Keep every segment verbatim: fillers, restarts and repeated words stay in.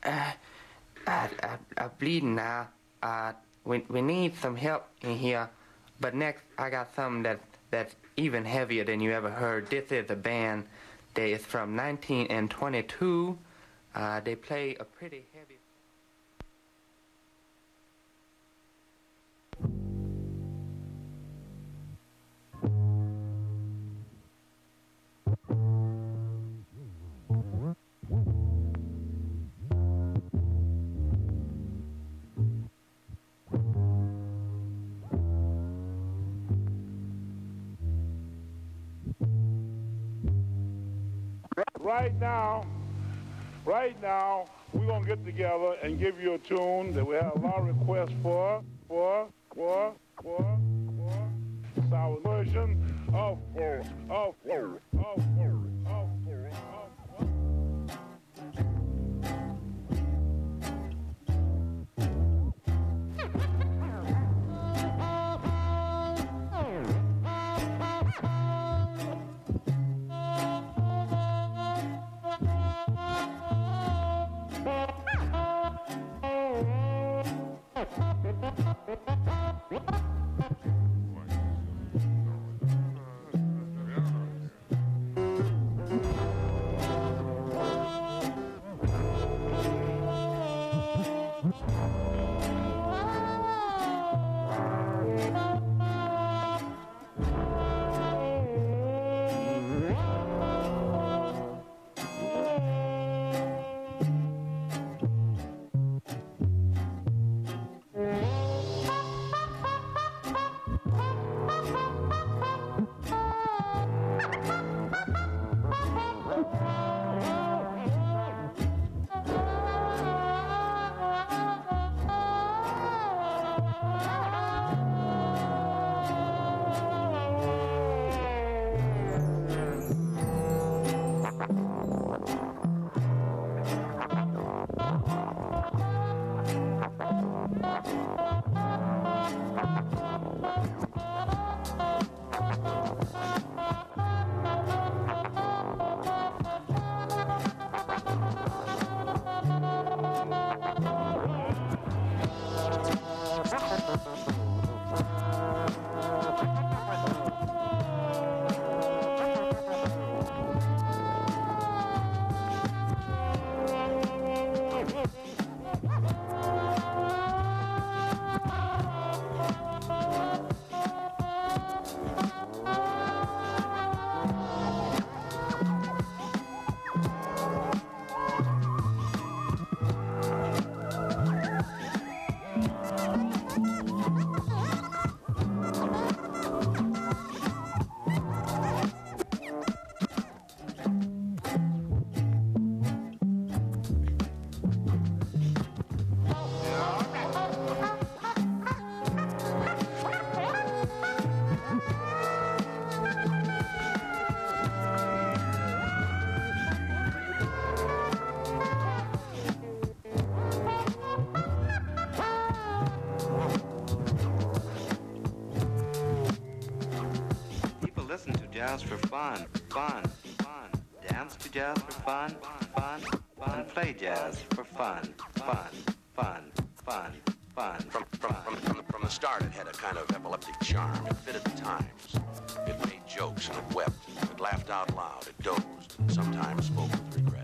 Uh, I, I, I'm bleeding now. Uh, we, we need some help in here. But next, I got something that, that's even heavier than you ever heard. This is a band that is from nineteen twenty-two. Uh, they play a pretty heavy... Right now, right now, we're going to get together and give you a tune that we have a lot of requests for, for, for, for, for. It's our version of, for, of, for, of, for, of, for, of, for. Jazz for fun, fun, fun. Dance to jazz for fun, fun, fun. Play jazz for fun, fun, fun, fun, fun. From, from, from, from, the, from the start, it had a kind of epileptic charm. It fitted the times. It made jokes and it wept. It laughed out loud. It dozed. And sometimes spoke with regret.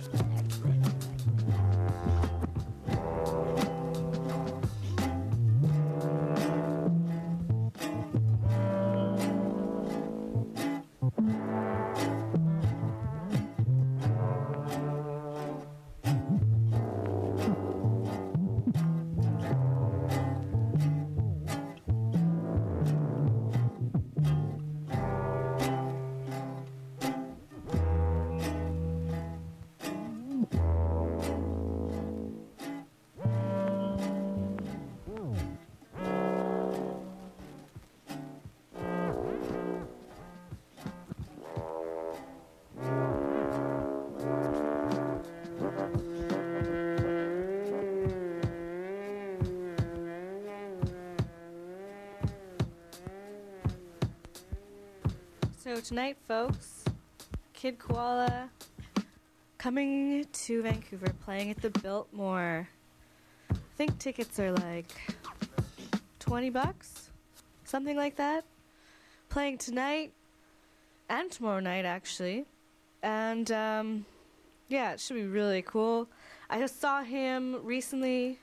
So tonight, folks, Kid Koala, coming to Vancouver, playing at the Biltmore. I think tickets are like twenty bucks, something like that. Playing tonight and tomorrow night, actually. And, um, yeah, it should be really cool. I just saw him recently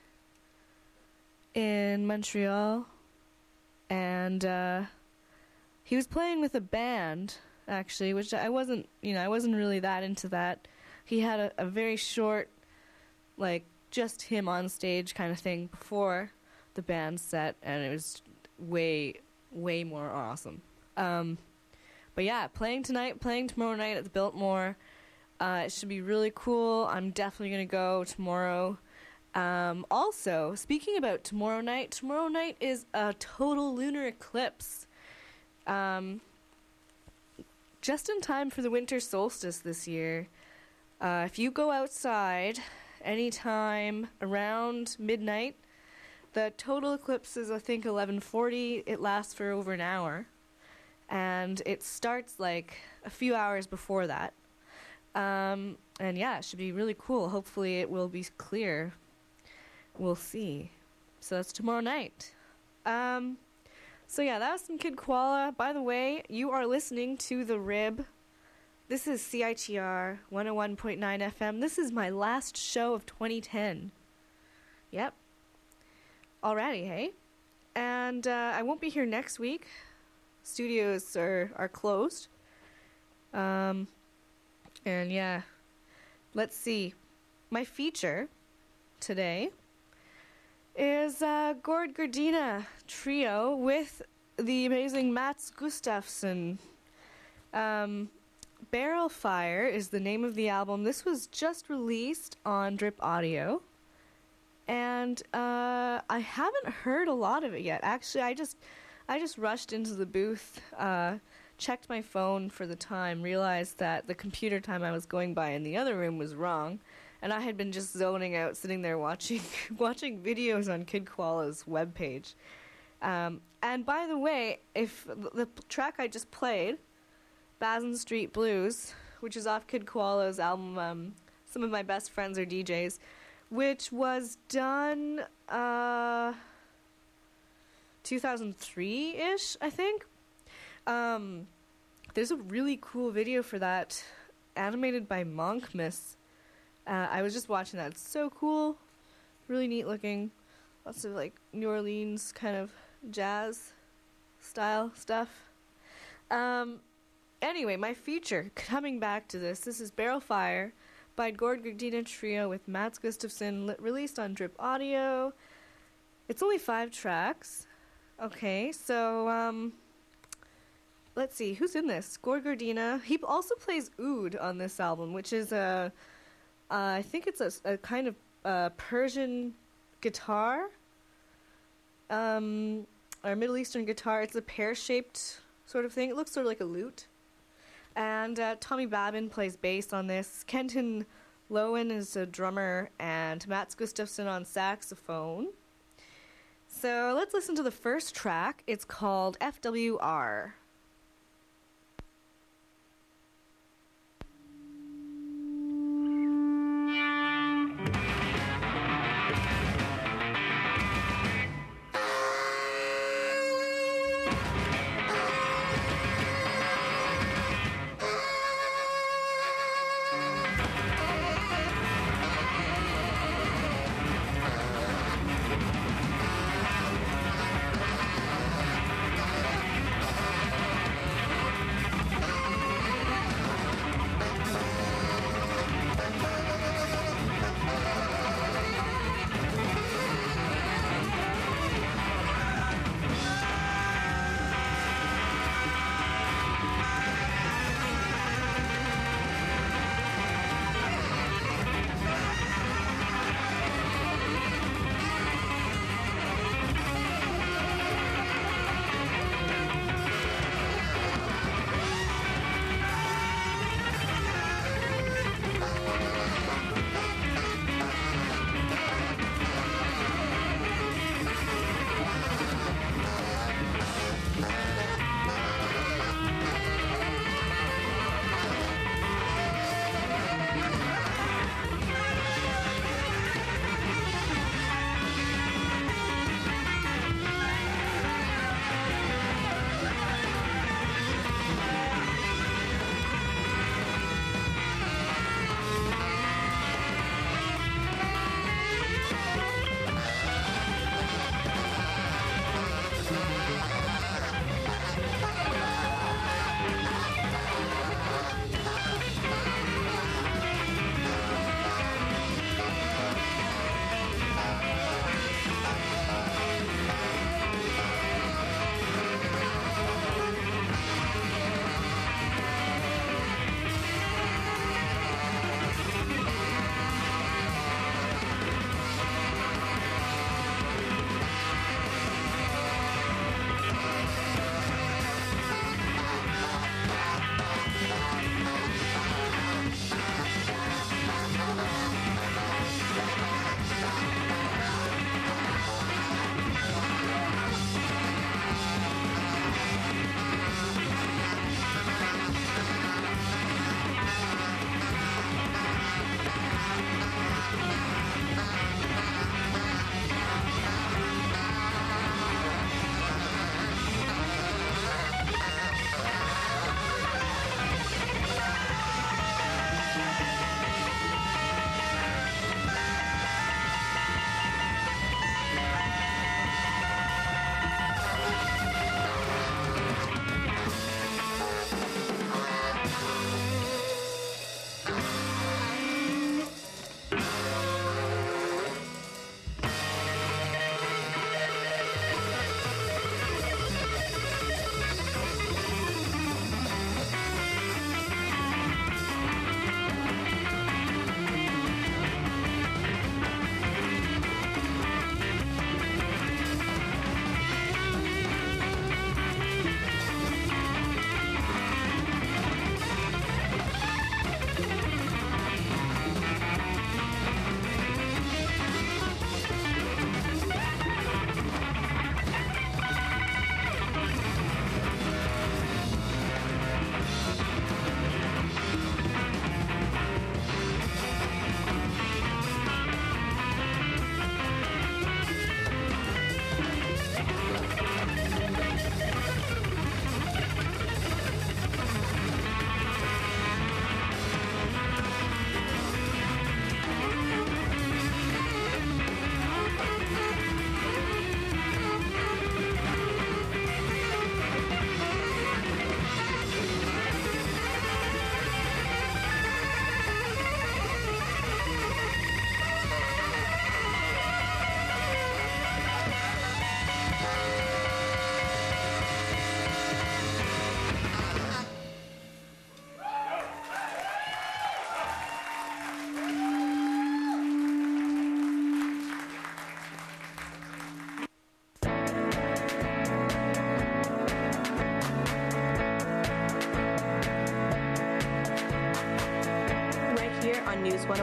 in Montreal, and uh, he was playing with a band, actually, which I wasn't, you know, I wasn't really that into that. He had a, a very short, like, just him on stage kind of thing before the band set, and it was way, way more awesome. Um, but yeah, playing tonight, playing tomorrow night at the Biltmore. Uh, it should be really cool. I'm definitely going to go tomorrow. Um, also, speaking about tomorrow night, tomorrow night is a total lunar eclipse. Um, just in time for the winter solstice this year. Uh, if you go outside anytime around midnight, the total eclipse is, I think, eleven forty. It lasts for over an hour. And it starts like a few hours before that. Um, and yeah, it should be really cool. Hopefully it will be clear. We'll see. So that's tomorrow night. Um, so yeah, that was some Kid Koala. By the way, you are listening to The Rib. This is C I T R one oh one point nine F M. This is my last show of twenty ten. Yep. Alrighty, hey? And uh, I won't be here next week. Studios are, are closed. Um... And yeah, let's see. My feature today is uh, Gord Gardena Trio with the amazing Mats Gustafsson. Um, Barrel Fire is the name of the album. This was just released on Drip Audio. And uh, I haven't heard a lot of it yet. Actually, I just I just rushed into the booth, uh, checked my phone for the time, realized that the computer time I was going by in the other room was wrong, and I had been just zoning out, sitting there watching watching videos on Kid Koala's webpage. Um, and by the way, if the track I just played, Bazin Street Blues, which is off Kid Koala's album, um, Some of My Best Friends Are D Js, which was done uh, two thousand three-ish, I think. Um, there's a really cool video for that, animated by Monkmas. Uh, I was just watching that. It's so cool. Really neat looking. Lots of, like, New Orleans kind of jazz style stuff. Um, anyway, my feature, coming back to this, this is Barrel Fire by Gord Gardena Trio with Mats Gustafsson, li- released on Drip Audio. It's only five tracks. Okay, so, um... let's see, who's in this? Gord Gardena. He also plays oud on this album, which is a, uh, I think it's a, a kind of uh, Persian guitar, um, or Middle Eastern guitar. It's a pear-shaped sort of thing. It looks sort of like a lute. And uh, Tommy Babin plays bass on this. Kenton Lowen is a drummer, and Mats Gustafsson on saxophone. So let's listen to the first track. It's called F W R. Thank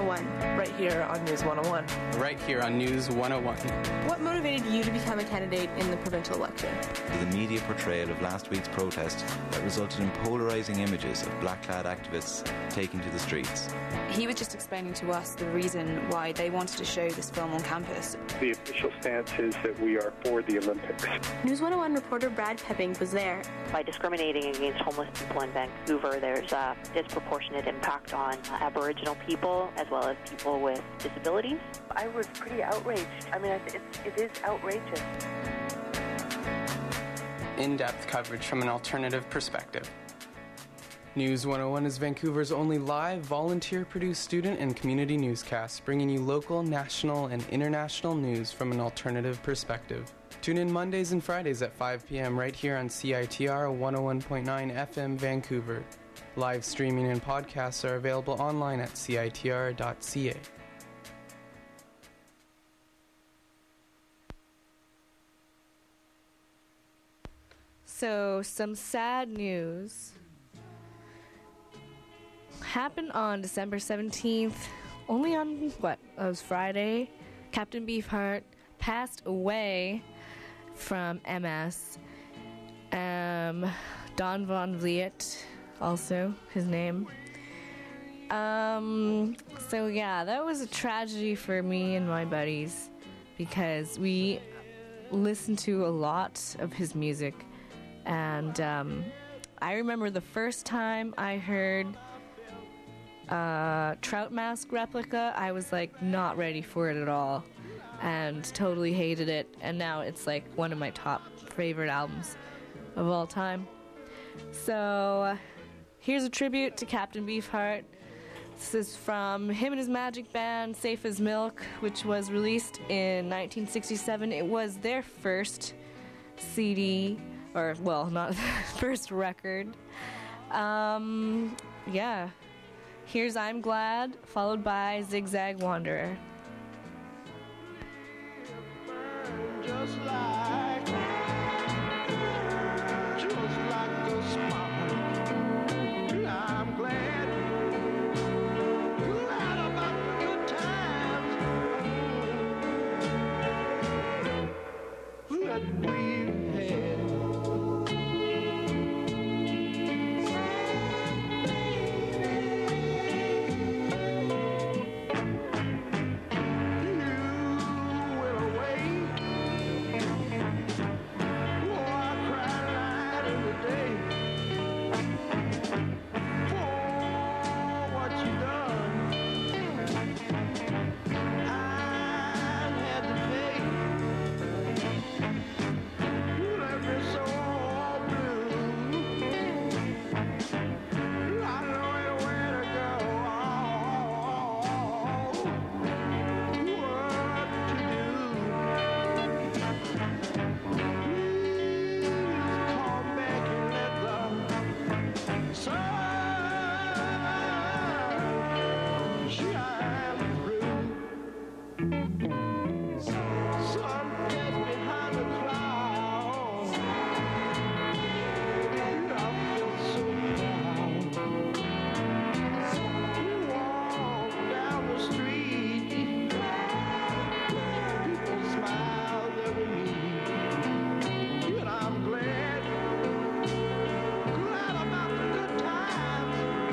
one. Right here on News one oh one. Right here on News one oh one. What motivated you to become a candidate in the provincial election? The media portrayal of last week's protest that resulted in polarising images of black-clad activists taking to the streets. He was just explaining to us the reason why they wanted to show this film on campus. The official stance is that we are for the Olympics. News one oh one reporter Brad Pepping was there. By discriminating against homeless people in Vancouver, there's a disproportionate impact on Aboriginal people as well as people with disabilities. I was pretty outraged. I mean, it's, it is outrageous. In-depth coverage from an alternative perspective. News one oh one is Vancouver's only live, volunteer-produced student and community newscast, bringing you local, national, and international news from an alternative perspective. Tune in Mondays and Fridays at five p.m. right here on C I T R one oh one point nine F M Vancouver. Live streaming and podcasts are available online at C I T R dot C A. So, some sad news happened on December seventeenth, only on, what, it was Friday. Captain Beefheart passed away from M S. Um, Don Von Vliet, also his name. Um, so yeah, that was a tragedy for me and my buddies because we listened to a lot of his music. And um, I remember the first time I heard uh, Trout Mask Replica, I was like not ready for it at all and totally hated it. And now it's like one of my top favorite albums of all time. So uh, here's a tribute to Captain Beefheart. This is from him and his magic band, Safe as Milk, which was released in nineteen sixty-seven. It was their first C D. Or, well, not first record. Um, yeah. Here's I'm Glad, followed by Zigzag Wanderer. Just like, just like the smile. I'm glad, glad about the good times that we've had.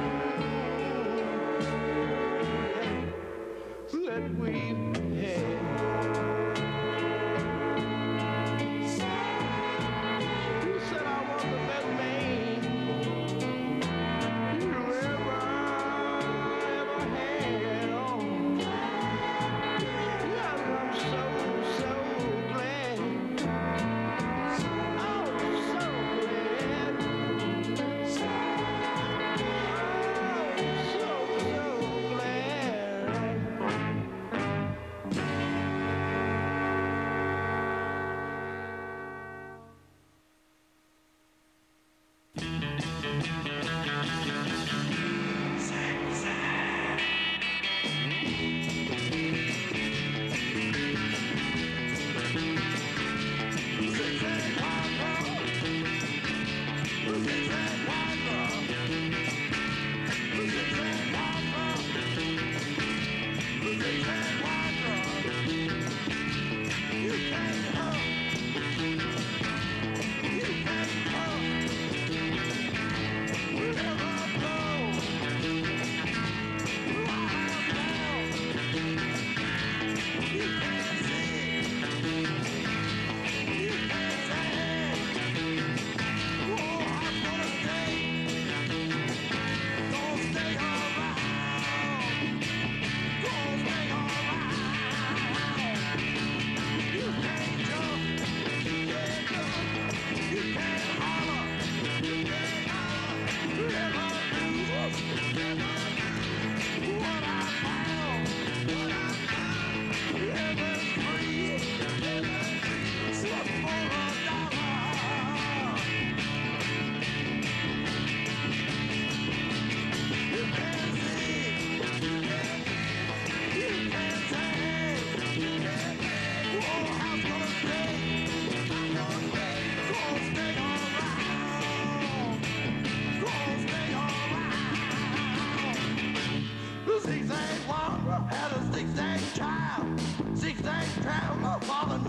that we've had.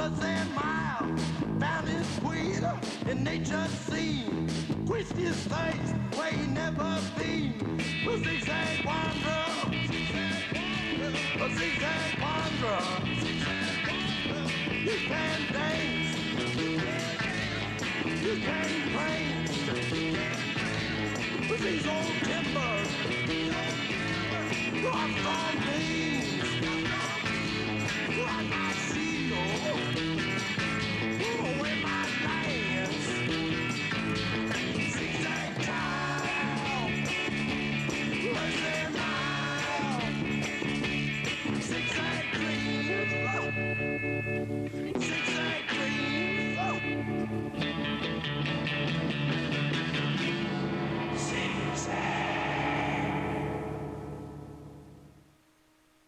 dollars and miles. Found his queen in nature's scene. Quist his face where he never been. A zigzag wanderer, a zigzag wanderer. You can dance, you can paint. With these old timbers, I'm from beans. Like my shield, with my lance. Zigzag time, listen now. Zigzag dreams, zigzag dreams. Zigzag.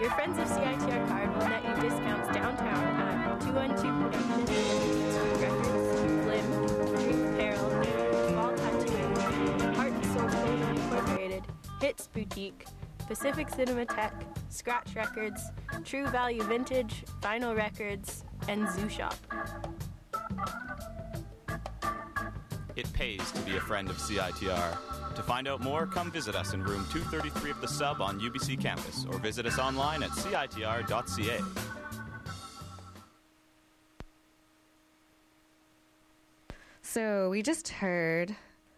Your Friends of C I T R card will net you discounts downtown at two one two Productions, Records, Blim, Dream Apparel, Ball Tattooing, Heart and Soul Clothing Incorporated, Hits Boutique, Pacific Cinematheque, Scratch Records, True Value Vintage, Vinyl Records, and Zoo Shop. It pays to be a friend of C I T R. To find out more, come visit us in room two thirty-three of the Sub on U B C campus, or visit us online at C I T R dot C A. So we just heard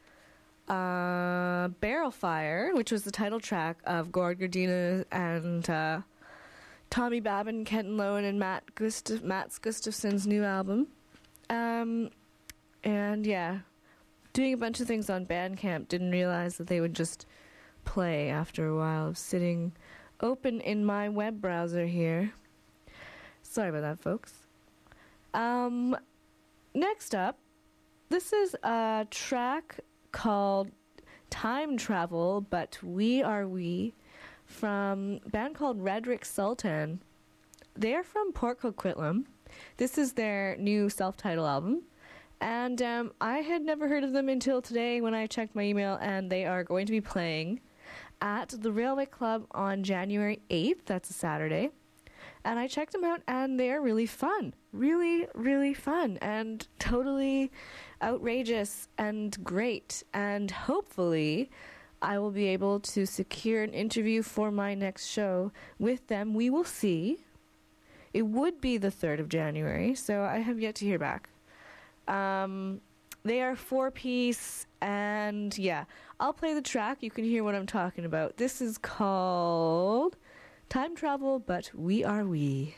uh, Barrel Fire, which was the title track of Gord Gardina and uh, Tommy Babin, Kenton Lowen, and Matt Gustaf- Mats Gustafson's new album. Um, and yeah, doing a bunch of things on Bandcamp, didn't realize that they would just play after a while of sitting open in my web browser here. Sorry about that, folks. Um, next up, this is a track called Time Travel, But We Are We, from a band called Redrick Sultan. They're from Port Coquitlam. This is their new self-titled album. And um, I had never heard of them until today when I checked my email, and they are going to be playing at the Railway Club on January eighth. That's a Saturday. And I checked them out, and they're really fun. Really, really fun. And totally outrageous and great. And hopefully I will be able to secure an interview for my next show with them. We will see. It would be the third of January, so I have yet to hear back. Um, they are four-piece, and yeah, I'll play the track. You can hear what I'm talking about. This is called Time Travel, But We Are We.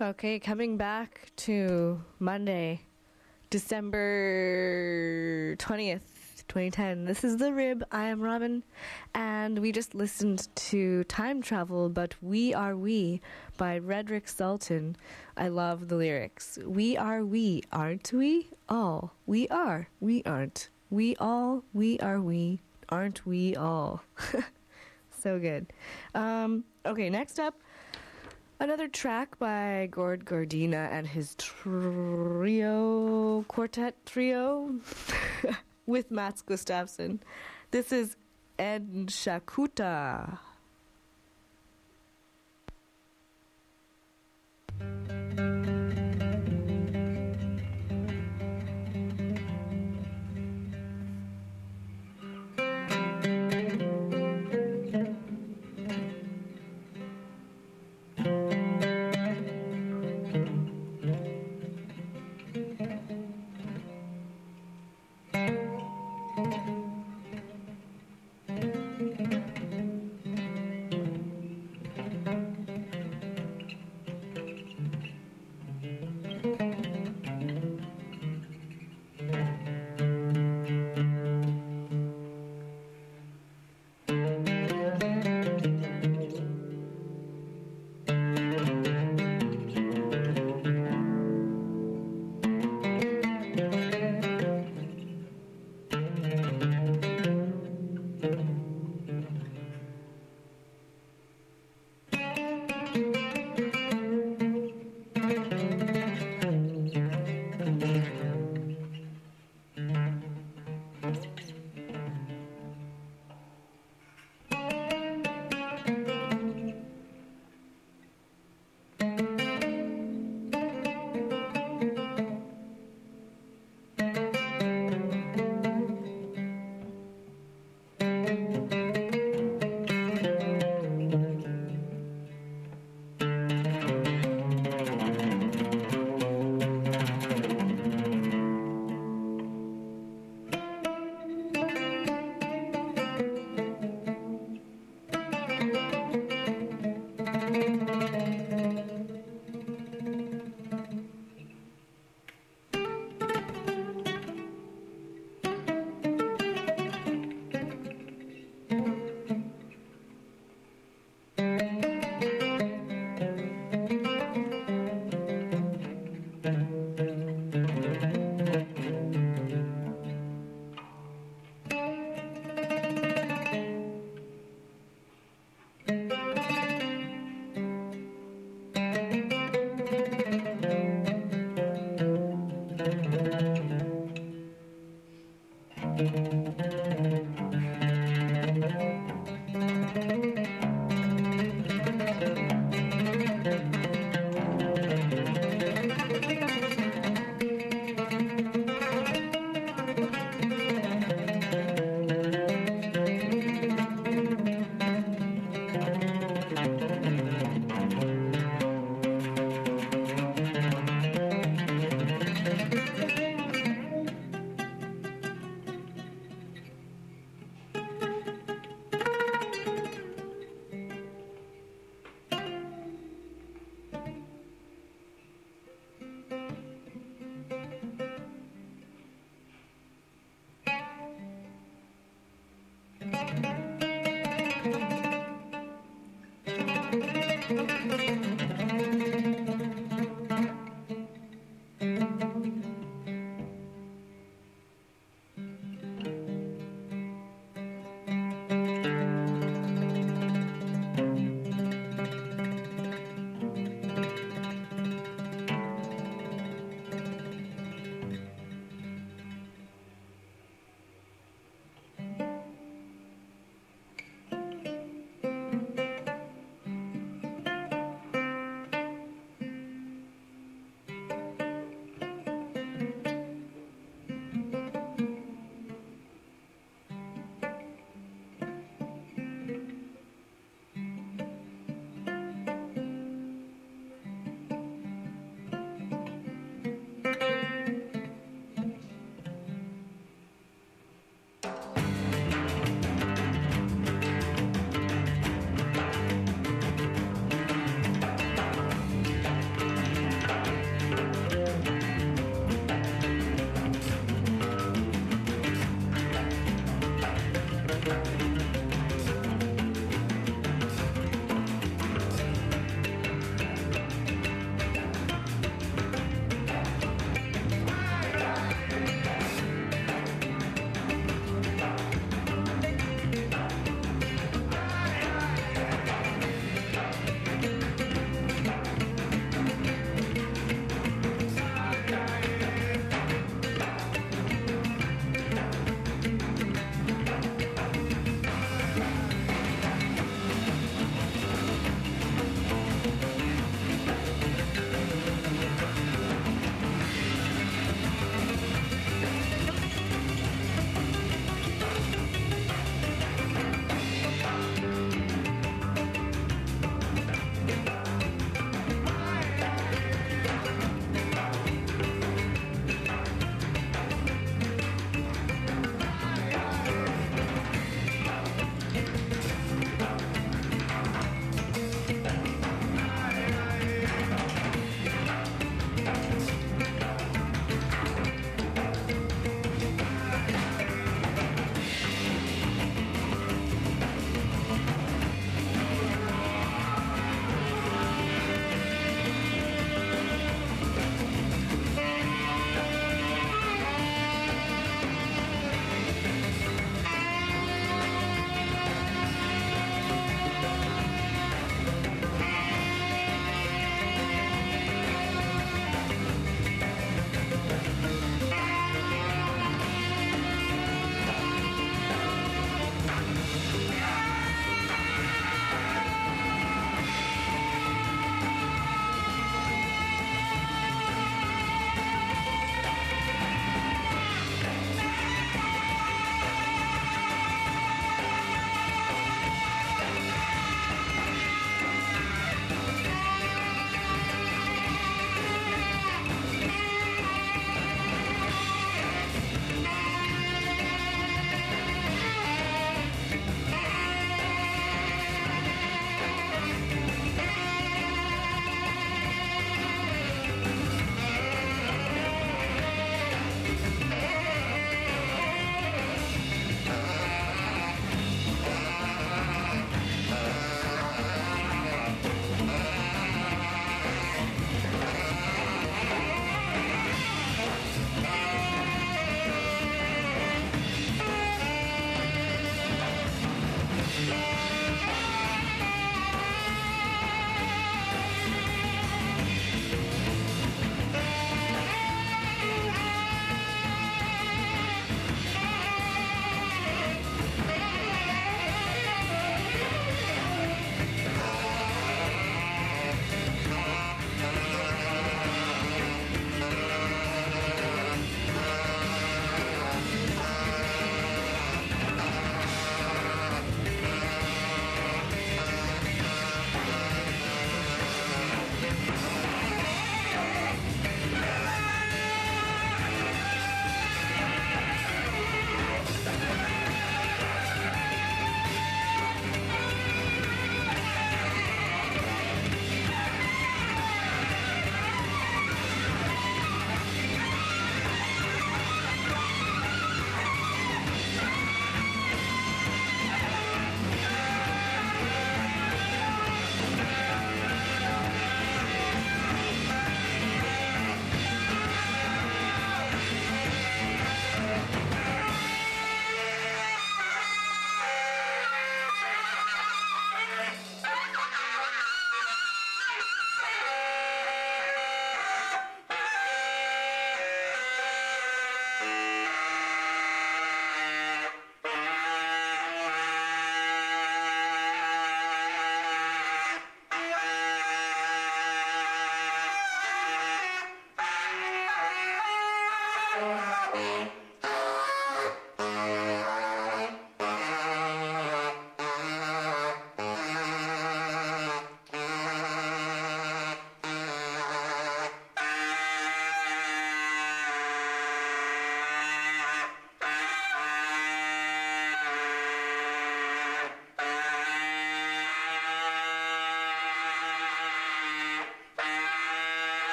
Okay, coming back to Monday, December twentieth, twenty ten. This is The Rib. I am Robin, and we just listened to Time Travel, but We Are We by Redrick Sultan. I love the lyrics. We are we, aren't we? All. We are. We aren't. We all. We are we. Aren't we all? So good. Um, okay, next up, another track by Gord Gardina and his trio, quartet trio, with Mats Gustafsson. This is En Shakuta.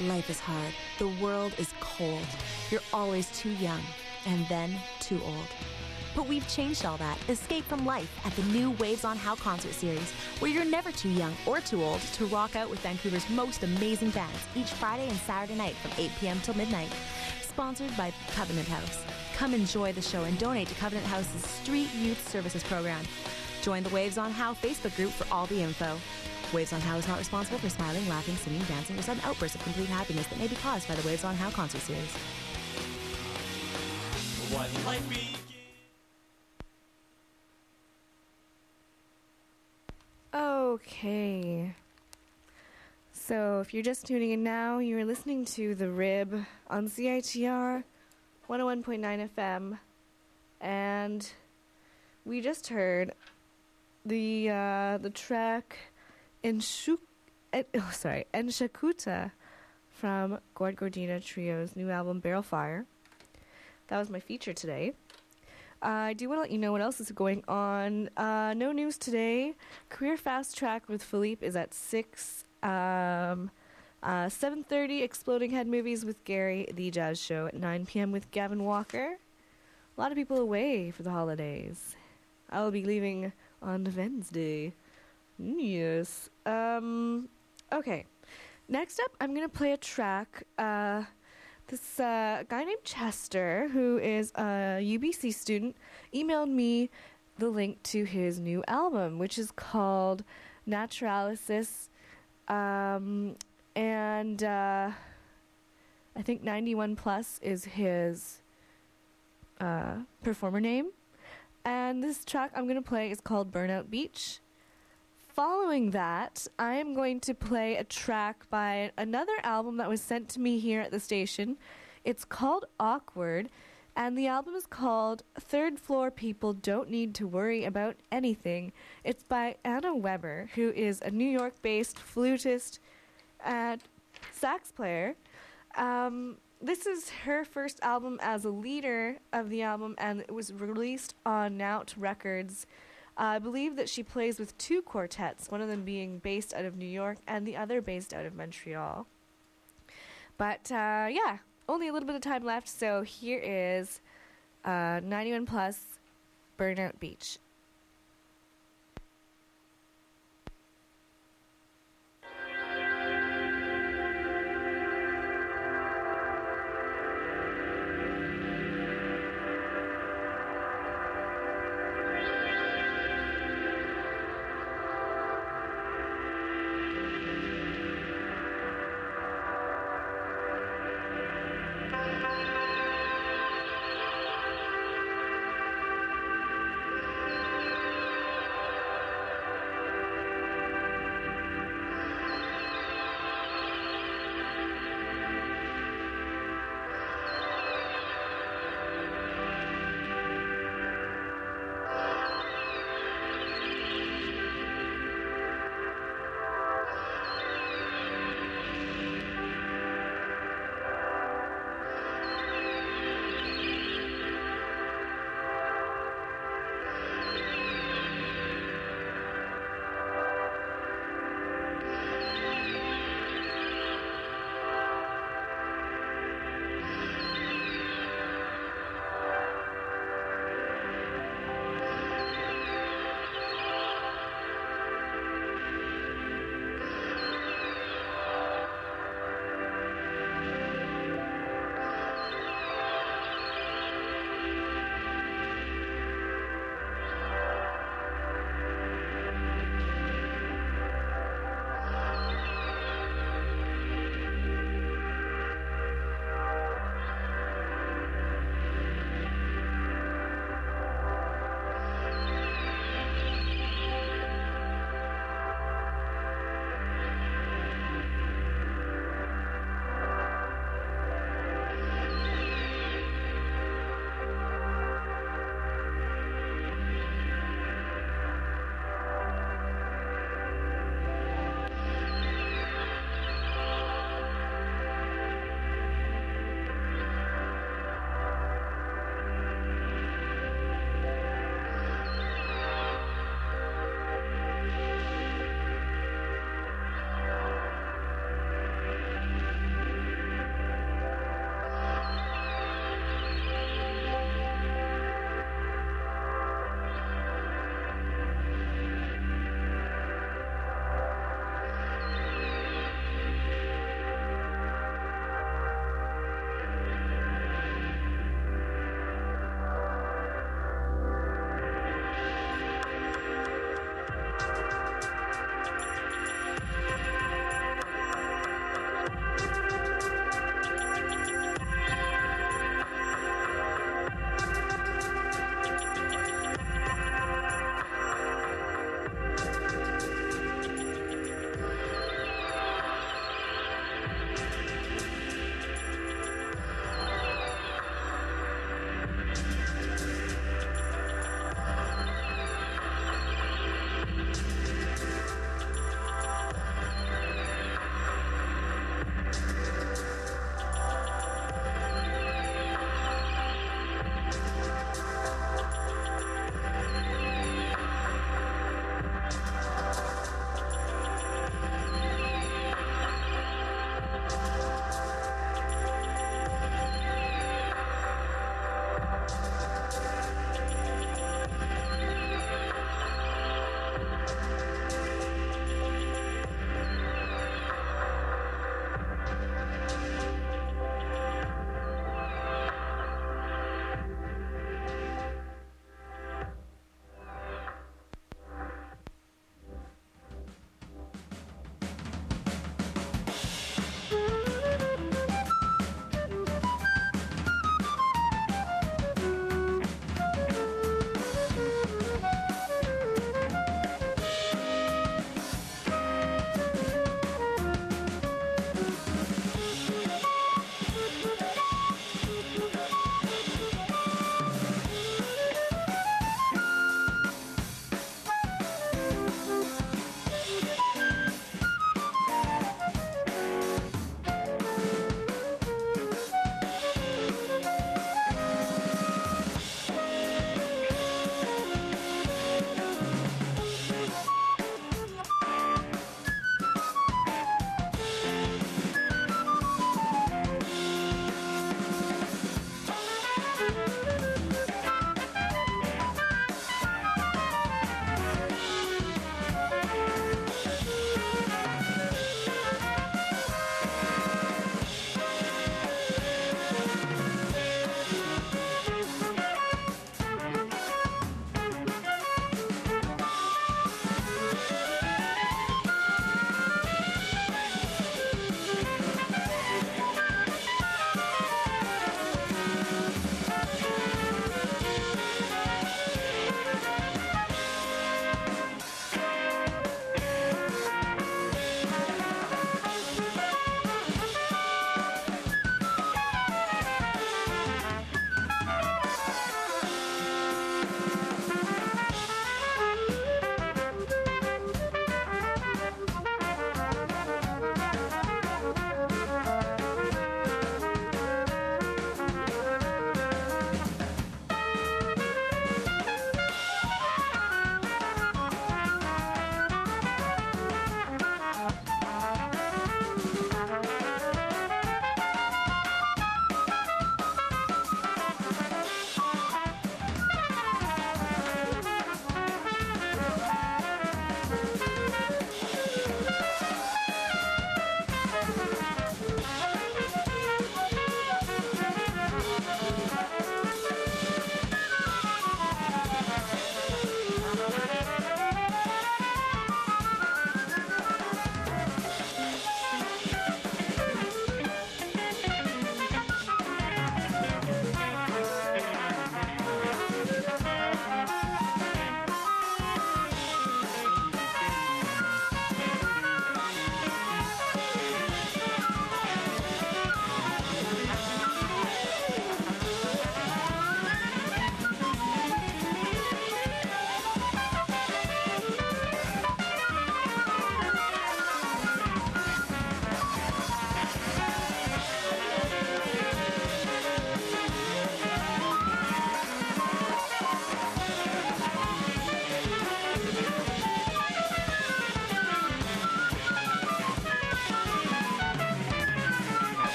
Life is hard. The world is cold. You're always too young, and then too old. But we've changed all that. Escape from life at the new Waves on How concert series, where you're never too young or too old to rock out with Vancouver's most amazing bands each Friday and Saturday night from eight p.m. till midnight. Sponsored by Covenant House. Come enjoy the show and donate to Covenant House's Street Youth Services program. Join the Waves on How Facebook group for all the info. Waves on How is not responsible for smiling, laughing, singing, dancing, or sudden outbursts of complete happiness that may be caused by the Waves on How concert series. What life be? Okay. So, if you're just tuning in now, you're listening to The Rib on C I T R one oh one point nine F M. And we just heard the uh, the track Enshuk- en- oh, sorry, Enshakuta from Gord Gordina Trio's new album Barrel Fire. That was my feature today. Uh, I do want to let you know what else is going on. Uh, no news today. Career Fast Track with Philippe is at six. Um, uh, seven thirty, Exploding Head Movies with Gary, The Jazz Show at nine p.m. with Gavin Walker. A lot of people away for the holidays. I'll be leaving on Wednesday. Yes. Um, okay. Next up, I'm going to play a track. Uh... This uh, guy named Chester, who is a U B C student, emailed me the link to his new album, which is called Naturalysis. Um, and uh, I think ninety-one plus is his uh, performer name. And this track I'm going to play is called Burnout Beach. Following that, I am going to play a track by another album that was sent to me here at the station. It's called Awkward, and the album is called Third Floor People Don't Need to Worry About Anything. It's by Anna Weber, who is a New York-based flutist and sax player. Um, this is her first album as a leader of the album, and it was released on Nout Records. Uh, I believe that she plays with two quartets, one of them being based out of New York and the other based out of Montreal. But, uh, yeah, only a little bit of time left, so here is uh, ninety-one plus Burnout Beach. Thank you.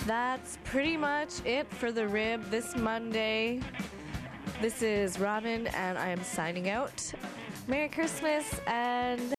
that's pretty much it for the Rib this Monday. This is Robin, and I am signing out. Merry Christmas and